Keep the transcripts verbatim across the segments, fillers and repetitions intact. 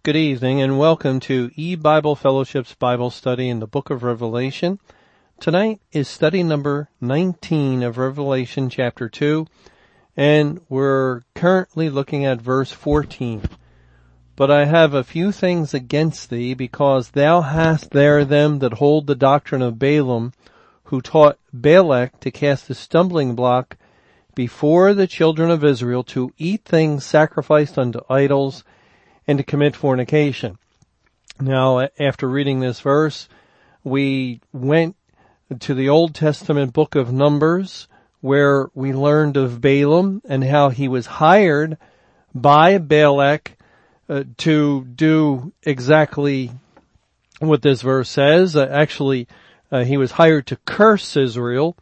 Good evening and welcome to E-Bible Fellowship's Bible study in the book of Revelation. Tonight is study number nineteen of Revelation chapter two, and we're currently looking at verse fourteen. But I have a few things against thee, because thou hast there them that hold the doctrine of Balaam, who taught Balak to cast a stumbling block before the children of Israel to eat things sacrificed unto idols, and to commit fornication. Now, after reading this verse, we went to the Old Testament book of Numbers, where we learned of Balaam and how he was hired by Balak uh, to do exactly what this verse says. Uh, actually, uh, he was hired to curse Israel,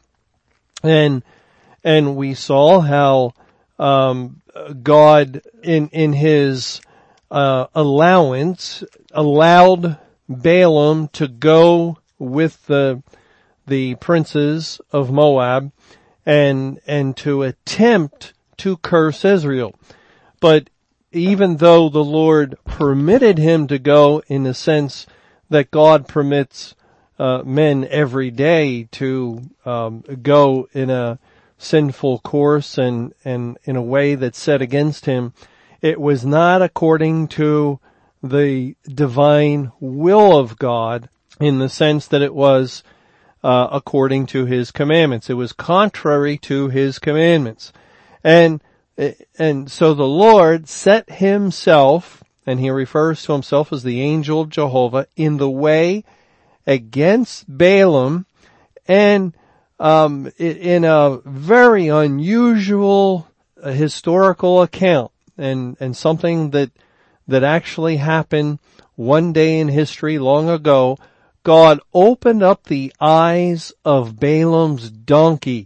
and and we saw how um, God, in in His Uh, allowance, allowed Balaam to go with the, the princes of Moab and, and to attempt to curse Israel. But even though the Lord permitted him to go, in the sense that God permits, uh, men every day to, um, go in a sinful course and, and in a way that's set against him, it was not according to the divine will of God, in the sense that it was uh, according to His commandments. It was contrary to His commandments. And and so the Lord set Himself, and He refers to Himself as the angel of Jehovah, in the way against Balaam, and um, in a very unusual uh, historical account. And, and something that, that actually happened one day in history long ago. God opened up the eyes of Balaam's donkey,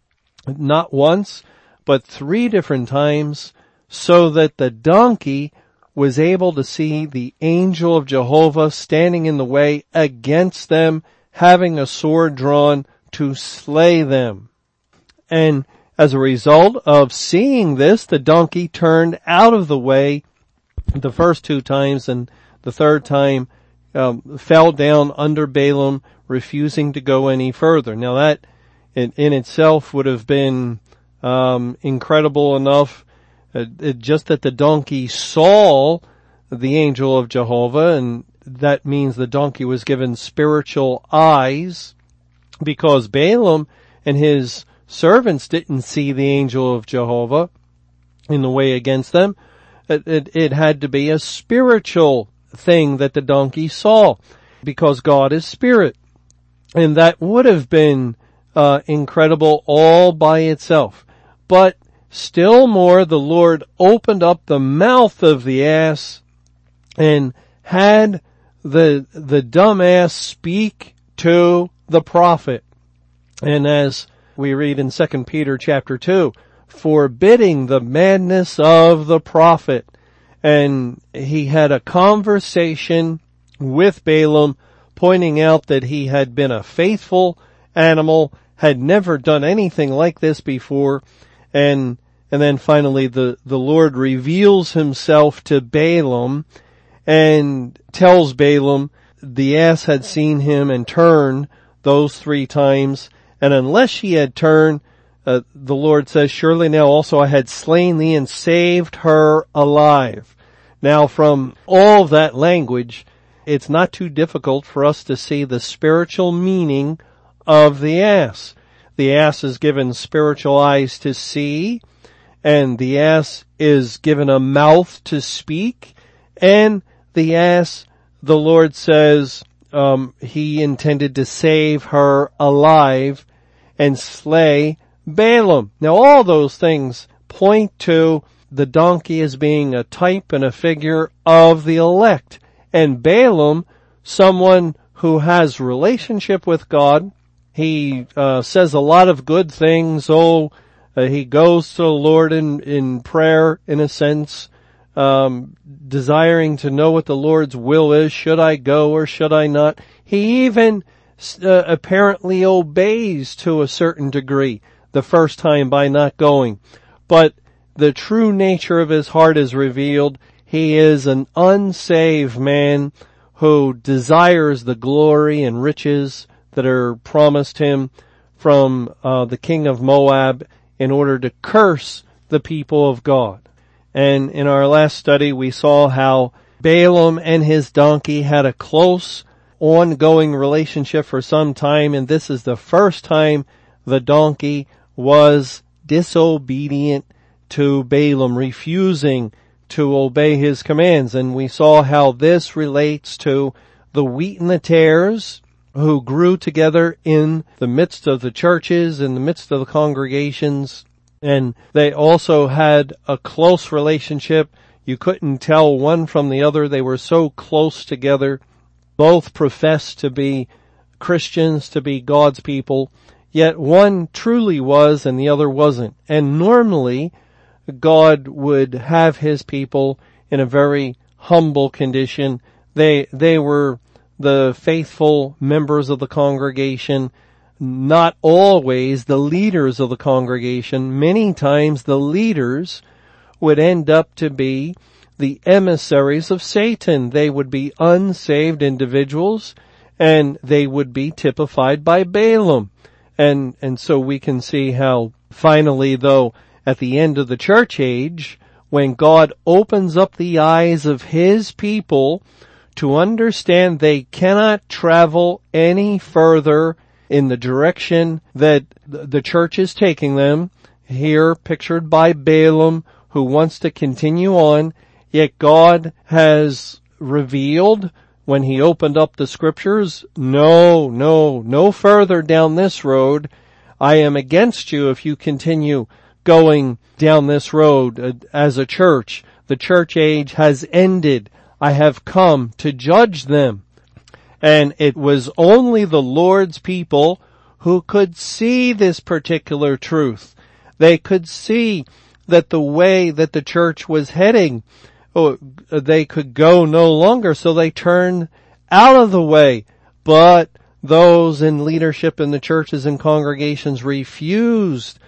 not once, but three different times, so that the donkey was able to see the angel of Jehovah standing in the way against them, having a sword drawn to slay them. And as a result of seeing this, the donkey turned out of the way the first two times, and the third time um, fell down under Balaam, refusing to go any further. Now that in, in itself would have been um, incredible enough, uh, it, just that the donkey saw the angel of Jehovah, and that means the donkey was given spiritual eyes, because Balaam and his servants didn't see the angel of Jehovah in the way against them. It, it, it had to be a spiritual thing that the donkey saw, because God is spirit. And that would have been uh, incredible all by itself. But still more, the Lord opened up the mouth of the ass and had the the dumb ass speak to the prophet. And as we read in Second Peter chapter two, forbidding the madness of the prophet. And he had a conversation with Balaam, pointing out that he had been a faithful animal, had never done anything like this before. And, and then finally the, the Lord reveals Himself to Balaam and tells Balaam the ass had seen him and turned those three times. And unless she had turned, uh, the Lord says, surely now also I had slain thee and saved her alive. Now from all of that language, it's not too difficult for us to see the spiritual meaning of the ass. The ass is given spiritual eyes to see, and the ass is given a mouth to speak, and the ass, the Lord says, Um, he intended to save her alive and slay Balaam. Now all those things point to the donkey as being a type and a figure of the elect. And Balaam, someone who has relationship with God, he uh, says a lot of good things. Oh, uh, he goes to the Lord in, in prayer, in a sense, Um, desiring to know what the Lord's will is. Should I go or should I not? He even uh, apparently obeys to a certain degree the first time by not going. But the true nature of his heart is revealed. He is an unsaved man who desires the glory and riches that are promised him from uh, the king of Moab in order to curse the people of God. And in our last study, we saw how Balaam and his donkey had a close, ongoing relationship for some time, and this is the first time the donkey was disobedient to Balaam, refusing to obey his commands. And we saw how this relates to the wheat and the tares who grew together in the midst of the churches, in the midst of the congregations. And they also had a close relationship. You couldn't tell one from the other. They were so close together. Both professed to be Christians, to be God's people. Yet one truly was and the other wasn't. And normally, God would have his people in a very humble condition. They, they were the faithful members of the congregation, not always the leaders of the congregation. Many times the leaders would end up to be the emissaries of Satan. They would be unsaved individuals, and they would be typified by Balaam. And, and so we can see how finally, though, at the end of the church age, when God opens up the eyes of his people to understand they cannot travel any further in the direction that the church is taking them, here pictured by Balaam, who wants to continue on, yet God has revealed when he opened up the scriptures, no, no, no further down this road. I am against you if you continue going down this road as a church. The church age has ended. I have come to judge them. And it was only the Lord's people who could see this particular truth. They could see that the way that the church was heading, oh, they could go no longer, so they turned out of the way. But those in leadership in the churches and congregations refused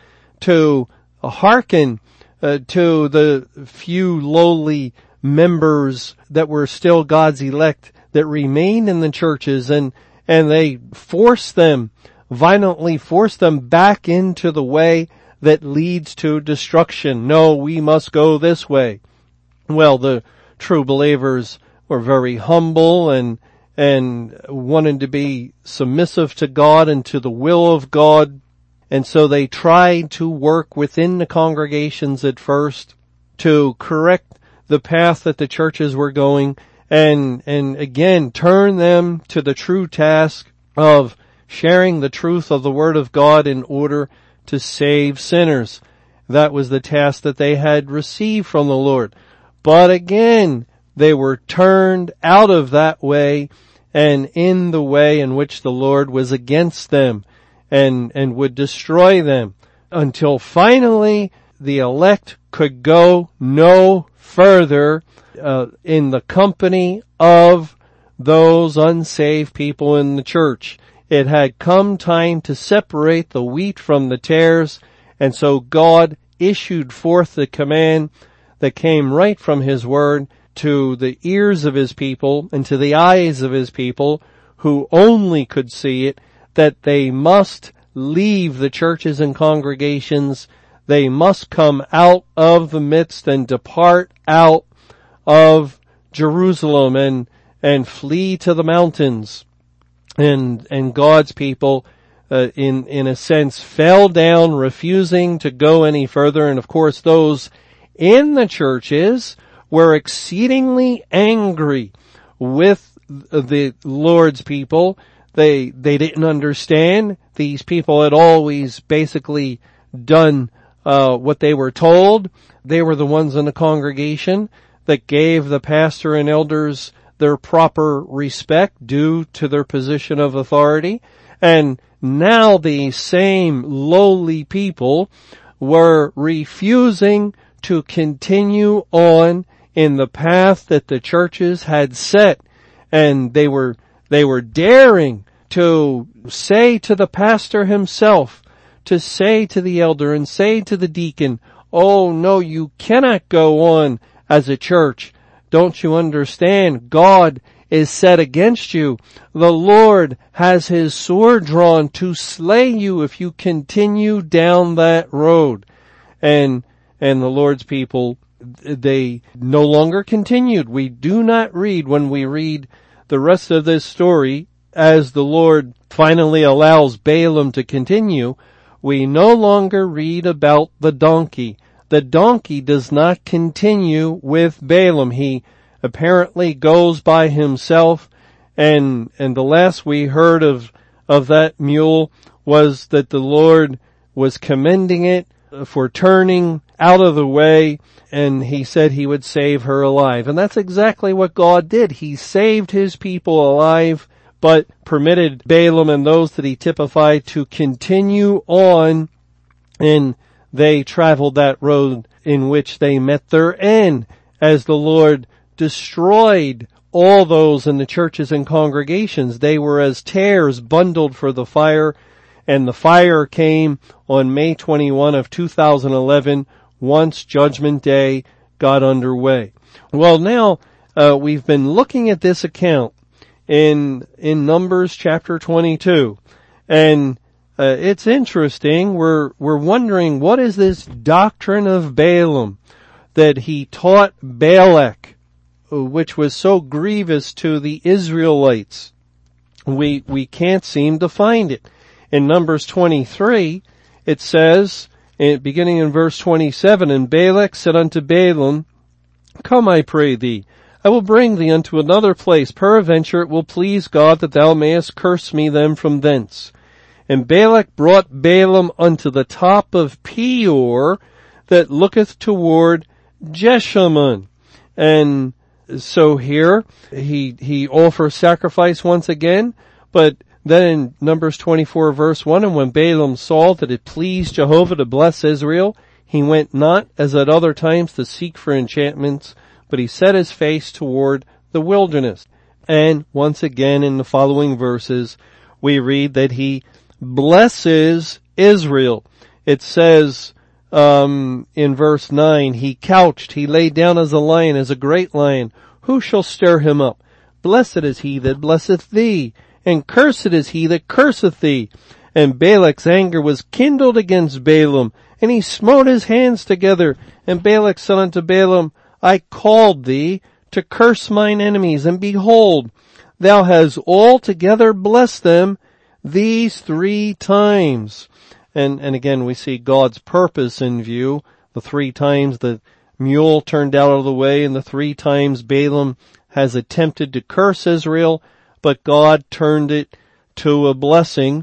to hearken uh, to the few lowly members that were still God's elect that remained in the churches, and and they forced them, violently forced them back into the way that leads to destruction. No, we must go this way. Well, the true believers were very humble and and wanted to be submissive to God and to the will of God. And so they tried to work within the congregations at first to correct the path that the churches were going, and and again turn them to the true task of sharing the truth of the Word of God in order to save sinners. That was the task that they had received from the Lord. But again, they were turned out of that way and in the way in which the Lord was against them and and would destroy them, until finally the elect could go no further uh, in the company of those unsaved people in the church. It had come time to separate the wheat from the tares, and so God issued forth the command that came right from his word to the ears of his people and to the eyes of his people, who only could see it, that they must leave the churches and congregations. They must come out of the midst and depart out of Jerusalem and, and flee to the mountains. And, and God's people, uh, in, in a sense, fell down, refusing to go any further. And of course, those in the churches were exceedingly angry with the Lord's people. They, they didn't understand. These people had always basically done, uh, what they were told. They were the ones in the congregation that gave the pastor and elders their proper respect due to their position of authority. And now these same lowly people were refusing to continue on in the path that the churches had set. And they were, they were daring to say to the pastor himself, to say to the elder and say to the deacon, oh no, you cannot go on as a church. Don't you understand? God is set against you. The Lord has his sword drawn to slay you if you continue down that road. And, and the Lord's people, they no longer continued. We do not read, when we read the rest of this story, as the Lord finally allows Balaam to continue, we no longer read about the donkey. The donkey does not continue with Balaam. He apparently goes by himself, and and the last we heard of of that mule was that the Lord was commending it for turning out of the way, and he said he would save her alive. And that's exactly what God did. He saved his people alive, but permitted Balaam and those that he typified to continue on, and they traveled that road in which they met their end, as the Lord destroyed all those in the churches and congregations. They were as tares bundled for the fire, and the fire came on May twenty-first of two thousand eleven, once Judgment Day got underway. Well, now uh, we've been looking at this account in in Numbers chapter twenty-two, and uh, it's interesting. We're we're wondering, what is this doctrine of Balaam that he taught Balak, which was so grievous to the Israelites? We we can't seem to find it. In Numbers twenty-three, it says, beginning in verse twenty-seven, "And Balak said unto Balaam, Come, I pray thee, I will bring thee unto another place. Peradventure it will please God that thou mayest curse me them from thence. And Balak brought Balaam unto the top of Peor, that looketh toward Jeshimon." And so here, he, he offers sacrifice once again, but then in Numbers twenty-four verse one, "And when Balaam saw that it pleased Jehovah to bless Israel, he went not as at other times to seek for enchantments, but he set his face toward the wilderness." And once again in the following verses, we read that he blesses Israel. It says, um, in verse nine, "He couched, he lay down as a lion, as a great lion. Who shall stir him up? Blessed is he that blesseth thee, and cursed is he that curseth thee." And Balak's anger was kindled against Balaam, and he smote his hands together. And Balak said unto Balaam, "I called thee to curse mine enemies, and behold, thou hast altogether blessed them these three times." And, and again, we see God's purpose in view. The three times the mule turned out of the way, and the three times Balaam has attempted to curse Israel, but God turned it to a blessing.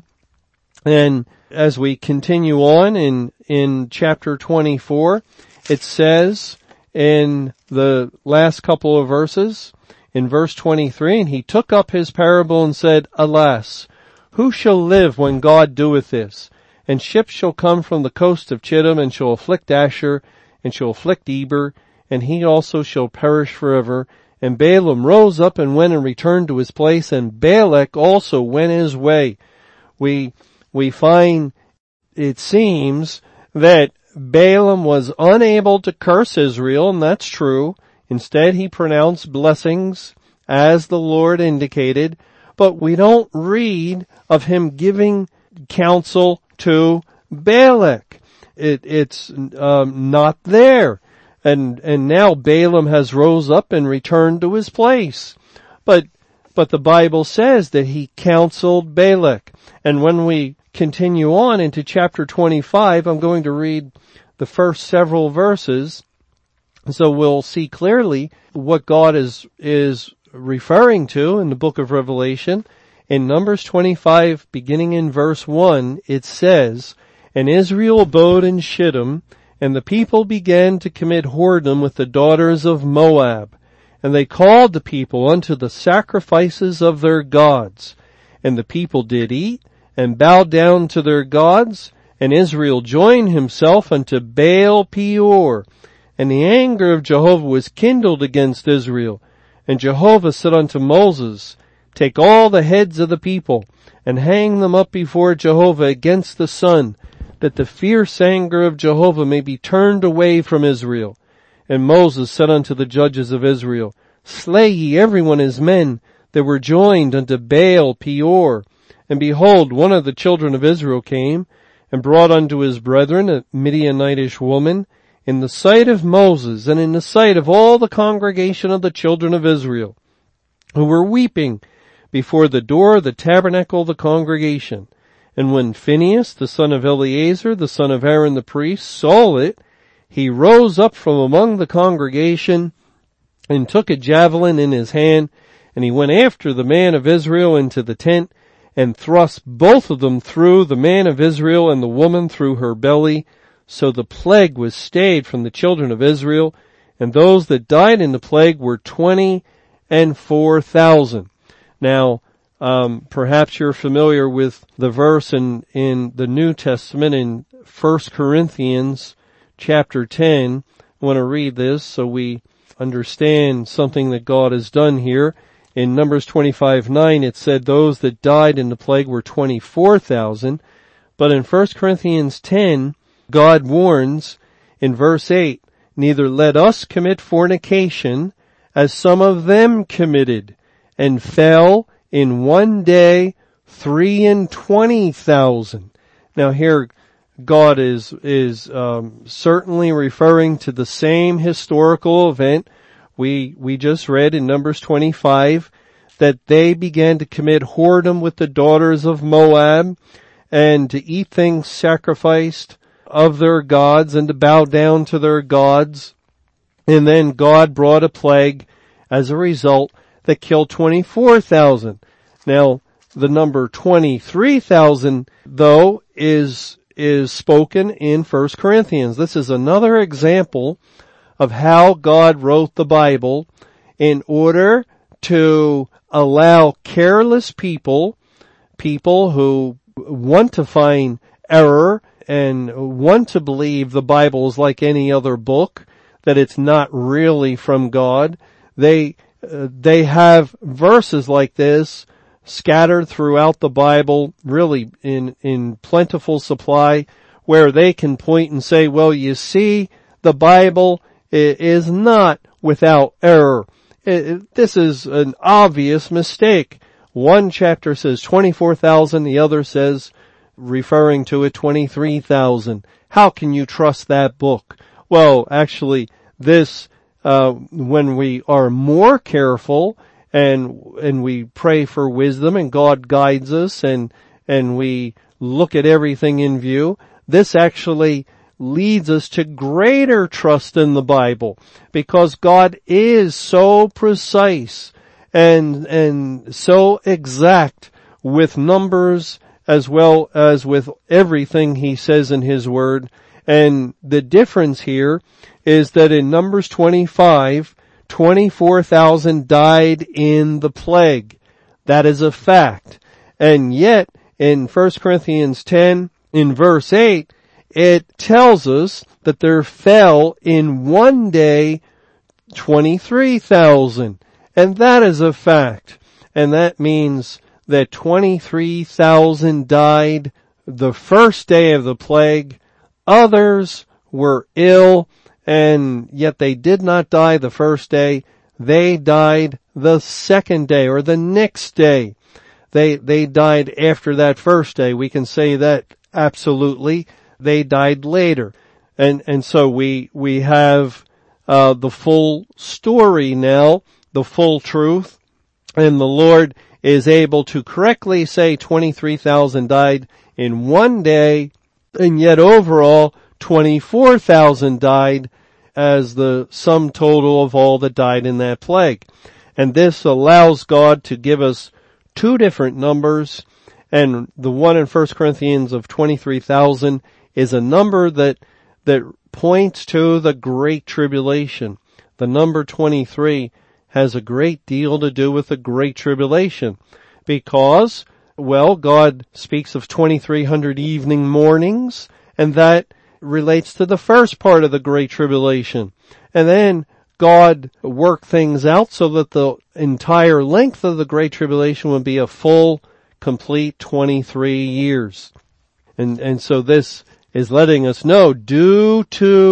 And as we continue on in, in chapter twenty-four, it says in the last couple of verses, in verse twenty-three, "And he took up his parable and said, Alas, who shall live when God doeth this? And ships shall come from the coast of Chittim, and shall afflict Asher, and shall afflict Eber, and he also shall perish forever. And Balaam rose up and went and returned to his place, and Balak also went his way." We, we find, it seems, that Balaam was unable to curse Israel, and that's true. Instead, he pronounced blessings as the Lord indicated, but we don't read of him giving counsel to Balak. It, it's um, not there. And, and now Balaam has rose up and returned to his place. But, but the Bible says that he counseled Balak. And when we continue on into chapter twenty-five, I'm going to read the first several verses, so we'll see clearly what God is, is referring to in the book of Revelation. In Numbers twenty-five, beginning in verse one, it says, "And Israel abode in Shittim, and the people began to commit whoredom with the daughters of Moab. And they called the people unto the sacrifices of their gods. And the people did eat, and bowed down to their gods. And Israel joined himself unto Baal Peor. And the anger of Jehovah was kindled against Israel. And Jehovah said unto Moses, Take all the heads of the people, and hang them up before Jehovah against the sun, that the fierce anger of Jehovah may be turned away from Israel. And Moses said unto the judges of Israel, Slay ye every one his men that were joined unto Baal Peor. And behold, one of the children of Israel came, and brought unto his brethren a Midianitish woman, in the sight of Moses, and in the sight of all the congregation of the children of Israel, who were weeping before the door of the tabernacle of the congregation. And when Phinehas, the son of Eleazar, the son of Aaron the priest, saw it, he rose up from among the congregation, and took a javelin in his hand, and he went after the man of Israel into the tent, and thrust both of them through, the man of Israel and the woman through her belly. So the plague was stayed from the children of Israel, and those that died in the plague were twenty and four thousand. Now, um, perhaps you're familiar with the verse in, in the New Testament in First Corinthians chapter ten. I want to read this so we understand something that God has done here. In Numbers twenty-five nine, it said those that died in the plague were twenty-four thousand. But in First Corinthians ten, God warns in verse eight, Neither let us commit fornication, as some of them committed, and fell in one day three and twenty thousand. Now here, God is, is, um, certainly referring to the same historical event we, we just read in Numbers twenty-five, that they began to commit whoredom with the daughters of Moab, and to eat things sacrificed of their gods, and to bow down to their gods. And then God brought a plague as a result that killed twenty-four thousand. Now, the number twenty-three thousand, though, is, is spoken in First Corinthians. This is another example of how God wrote the Bible in order to allow careless people, people who want to find error and want to believe the Bible is like any other book, that it's not really from God. They, uh, they have verses like this scattered throughout the Bible, really in, in plentiful supply, where they can point and say, well, you see, the Bible is not without error. This is an obvious mistake. One chapter says twenty-four thousand, the other says, referring to it, twenty-three thousand. How can you trust that book? Well, actually, this, uh, when we are more careful and, and we pray for wisdom and God guides us and, and we look at everything in view, this actually leads us to greater trust in the Bible, because God is so precise and, and so exact with numbers as well as with everything He says in His Word. And the difference here is that in Numbers twenty-five, twenty-four thousand died in the plague. That is a fact. And yet, in First Corinthians ten, in verse eight, it tells us that there fell in one day twenty-three thousand. And that is a fact. And that means that twenty-three thousand died the first day of the plague. Others were ill, and yet they did not die the first day. They died the second day, or the next day. They, they died after that first day. We can say that absolutely. They died later. And, and so we, we have, uh, the full story now, the full truth, and the Lord is able to correctly say twenty-three thousand died in one day, and yet overall twenty-four thousand died as the sum total of all that died in that plague. And this allows God to give us two different numbers, and the one in First Corinthians of twenty-three thousand is a number that, that points to the Great Tribulation. The number twenty-three has a great deal to do with the Great Tribulation because, well, God speaks of twenty-three hundred evening mornings, and that relates to the first part of the Great Tribulation. And then God worked things out so that the entire length of the Great Tribulation would be a full, complete twenty-three years. And, and so this is letting us know, due to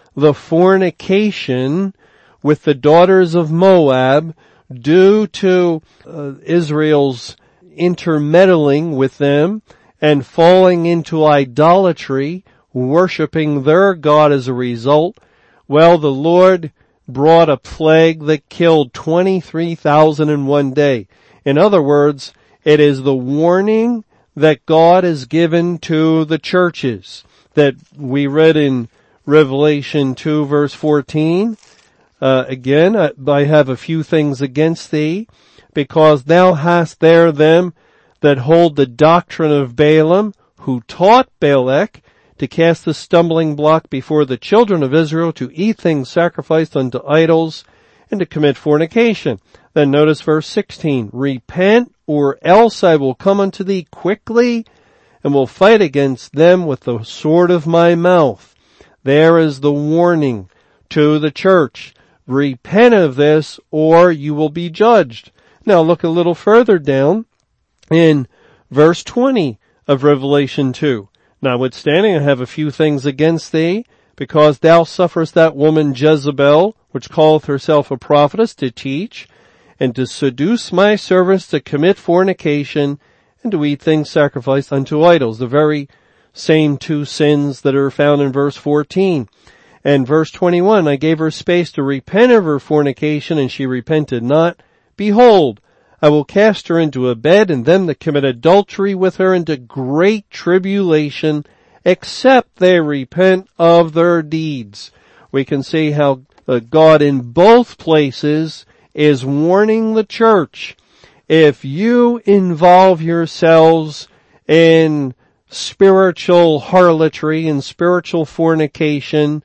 the fornication with the daughters of Moab due to uh, Israel's intermeddling with them and falling into idolatry, worshiping their God as a result. Well, the Lord brought a plague that killed twenty-three thousand in one day. In other words, it is the warning that God has given to the churches that we read in Revelation two verse fourteen. Uh, again, I, I have a few things against thee, because thou hast there them that hold the doctrine of Balaam, who taught Balak to cast the stumbling block before the children of Israel, to eat things sacrificed unto idols, and to commit fornication. Then notice verse sixteen, repent, or else I will come unto thee quickly, and will fight against them with the sword of my mouth. There is the warning to the church. Repent of this, or you will be judged. Now look a little further down in verse twenty of Revelation two. Notwithstanding, I have a few things against thee, because thou sufferest that woman Jezebel, which calleth herself a prophetess, to teach, and to seduce my servants to commit fornication, and to eat things sacrificed unto idols. The very same two sins that are found in verse fourteen. And verse twenty-one, I gave her space to repent of her fornication, and she repented not. Behold, I will cast her into a bed, and them that commit adultery with her into great tribulation, except they repent of their deeds. We can see how uh, God in both places is warning the church. If you involve yourselves in spiritual harlotry and spiritual fornication,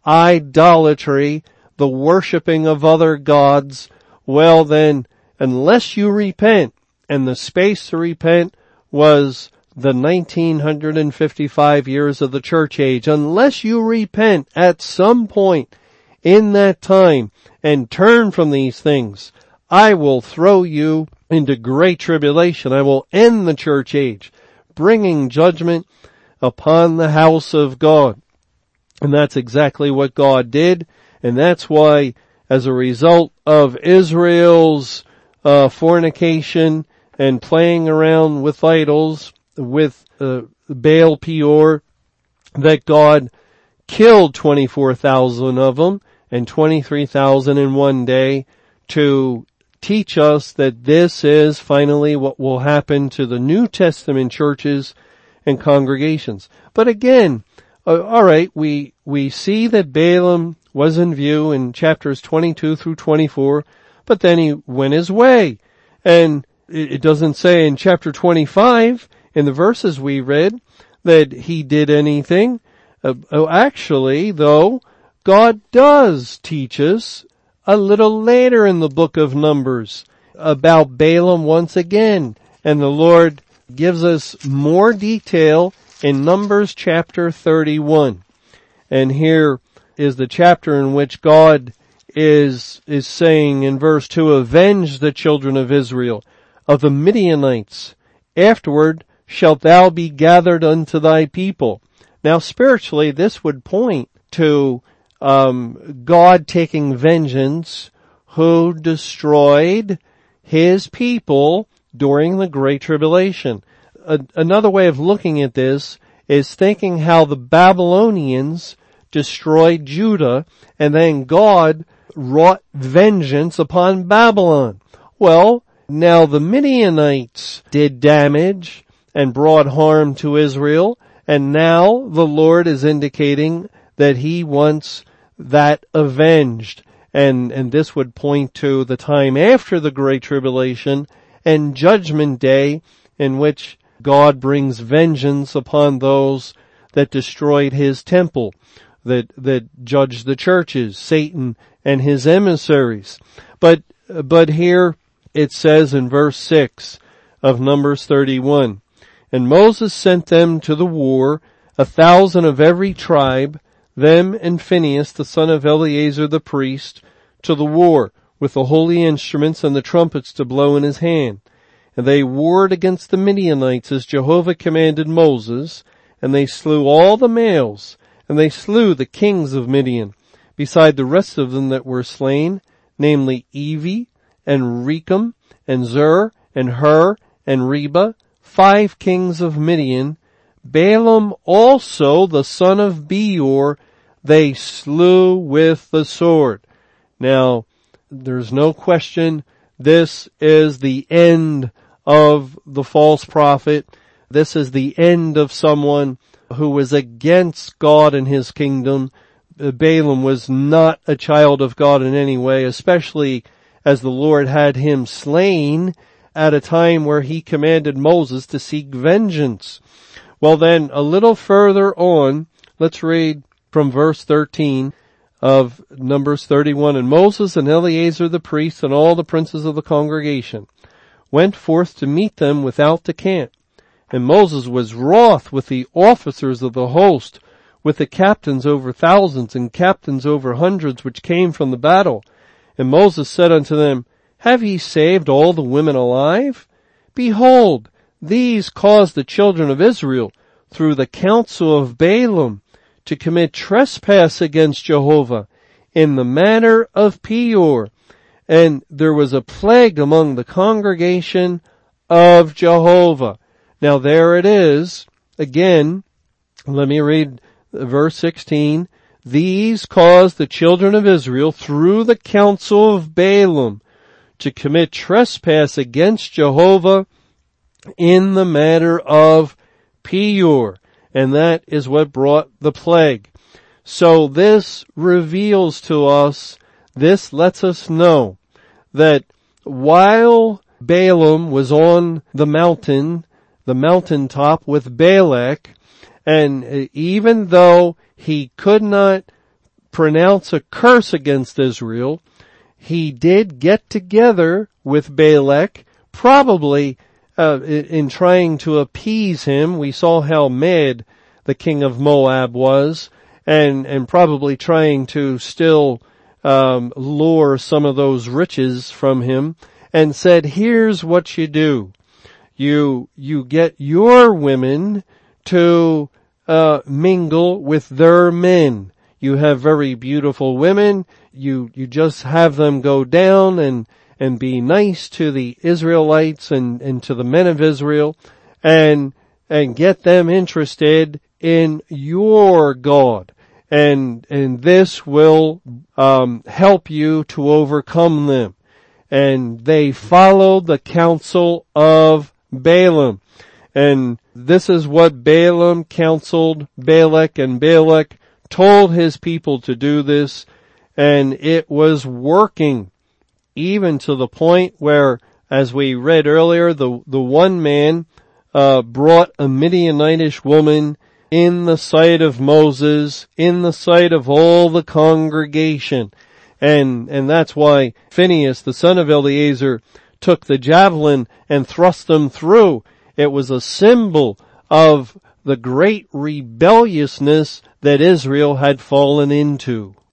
idolatry, the worshiping of other gods, well then, unless you repent, and the space to repent was the nineteen fifty-five years of the church age, unless you repent at some point in that time and turn from these things, I will throw you into great tribulation. I will end the church age, bringing judgment upon the house of God. And that's exactly what God did. And that's why, as a result of Israel's uh, fornication and playing around with idols, with uh, Baal Peor, that God killed twenty-four thousand of them and twenty-three thousand in one day, to teach us that this is finally what will happen to the New Testament churches and congregations. But again, Uh, all right, we, we see that Balaam was in view in chapters twenty-two through twenty-four, but then he went his way. And it, it doesn't say in chapter twenty-five, in the verses we read, that he did anything. Uh, oh, actually, though, God does teach us a little later in the book of Numbers about Balaam once again. And the Lord gives us more detail in Numbers chapter thirty-one. And here is the chapter in which God is, is saying in verse two, avenge the children of Israel of the Midianites. Afterward shalt thou be gathered unto thy people. Now spiritually, this would point to um, God taking vengeance who destroyed his people during the Great Tribulation. A, another way of looking at this is thinking how the Babylonians destroyed Judah, and then God wrought vengeance upon Babylon. Well, now the Midianites did damage and brought harm to Israel, and now the Lord is indicating that he wants that avenged. And, and this would point to the time after the Great Tribulation and Judgment Day, in which God brings vengeance upon those that destroyed his temple, that, that judged the churches, Satan and his emissaries. But, but here it says in verse six of Numbers thirty-one, and Moses sent them to the war, a thousand of every tribe, them and Phinehas the son of Eleazar the priest, to the war, with the holy instruments and the trumpets to blow in his hand. And they warred against the Midianites as Jehovah commanded Moses, and they slew all the males, And they slew the kings of Midian, beside the rest of them that were slain, namely Evi, and Rechem, and Zur, and Hur, and Reba, five kings of Midian. Balaam also, the son of Beor, they slew with the sword. Now, there's no question this is the end of the false prophet. This is the end of someone who was against God and his kingdom. Balaam was not a child of God in any way, especially as the Lord had him slain at a time where he commanded Moses to seek vengeance. Well then, a little further on, let's read from verse thirteen of Numbers thirty-one. And Moses and Eleazar the priest and all the princes of the congregation went forth to meet them without the camp. And Moses was wroth with the officers of the host, with the captains over thousands and captains over hundreds which came from the battle. And Moses said unto them, Have ye saved all the women alive? Behold, these caused the children of Israel, through the counsel of Balaam, to commit trespass against Jehovah in the manner of Peor. And there was a plague among the congregation of Jehovah. Now there it is. Again, let me read verse sixteen. These caused the children of Israel through the counsel of Balaam to commit trespass against Jehovah in the matter of Peor. And that is what brought the plague. So this reveals to us, this lets us know that while Balaam was on the mountain, the mountaintop with Balak, and even though he could not pronounce a curse against Israel, he did get together with Balak, probably uh, in trying to appease him. We saw how mad the king of Moab was, and and probably trying to still um, lure some of those riches from him, and said, here's what you do. You, you get your women to uh mingle with their men. You have very beautiful women. You, you just have them go down and, and be nice to the Israelites and, and to the men of Israel, and, and get them interested in your God. And, and this will, um, help you to overcome them. And they followed the counsel of Balaam. And this is what Balaam counseled Balak, and Balak told his people to do this, and it was working, even to the point where, as we read earlier, the, the one man, uh, brought a Midianitish woman in the sight of Moses, in the sight of all the congregation. And, and that's why Phinehas, the son of Eleazar, took the javelin and thrust them through. It was a symbol of the great rebelliousness that Israel had fallen into.